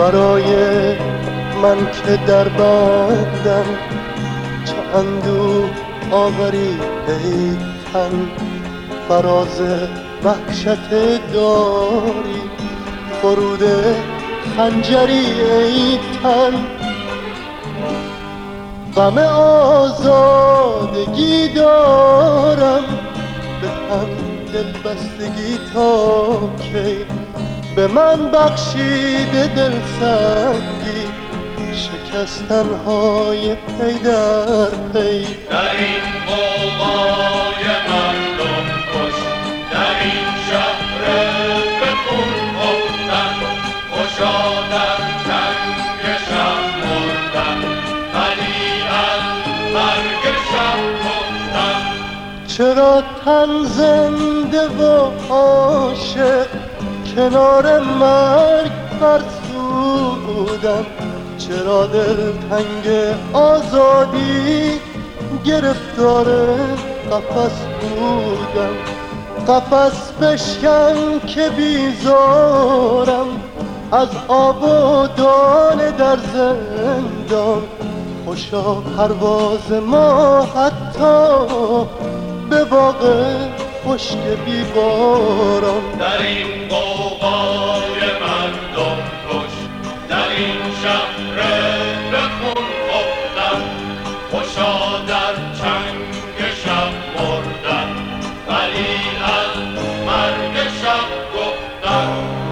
برای من که در بندم چه اندوه آوری ای تن، فراز وحشت داری فرود خنجری ای تن. غم آزادگی دارم به هم دل بستگی تا کی، به من بخشیده دل سنگی شکستن‌های پی در پی. در این غوغای مردم کش، در این شهر به خون خفتن، خوشا در چنگ شب مردن، ولی از مرگ شب گفتن. چرا تن زنده و عاشق کنار مرگ فرسودم، چرا دل تنگ آزادی گرفتار قفس بودم. قفس بشکن که بیزارم از آب و دانه در زندان، خوشا پرواز ما حتی به باغ خشک بی باران. در این غوغای مردم کش، در این شهر به خون خفتن، خوشا در چنگ شب مردن، ولی از مرگ شب گفتن.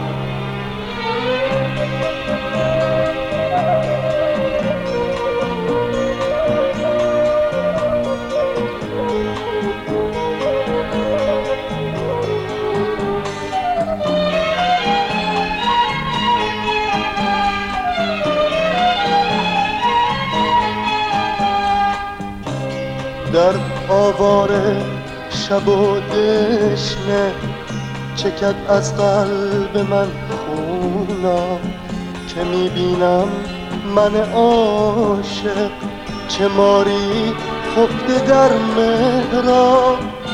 در آواره شب و دشنه چکد از قلب من خونا، که میبینم من عاشق چه ماری خفته در مهراب.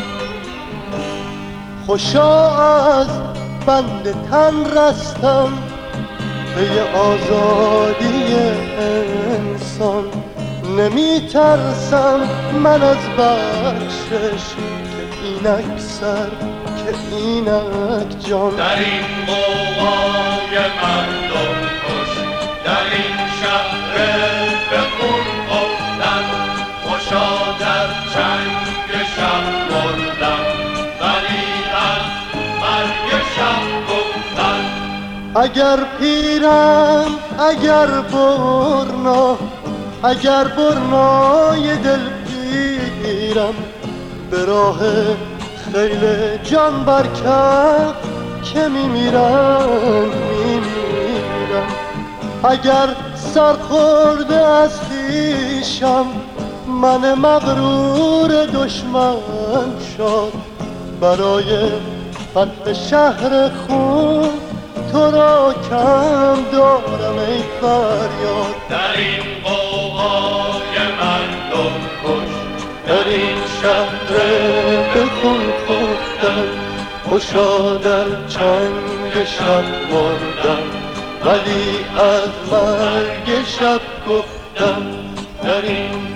خوشا از بند تن رستم پی آزادی انسان، نمی ترسم من از بخشش که اینک سر که اینک جان. در این غوغای مردم کش، در این شهر به خون خفتن، خوشا در چنگ شب مردن، ولی از مرگ شب گفتن. اگر پیرم اگر برنا، اگر برنای دل پیرم، به راه خیل جان برکف که میمیرم. اگر سرخورده از خویشم من مغرور دشمن شد، برای فتح شهر خون تو را کم دارم ای فریاد. در این غوغای مردم کش، در این شهر به خون خفتن، خوشا در چنگ شب مردم، ولی از مرگ شب گفتم. در این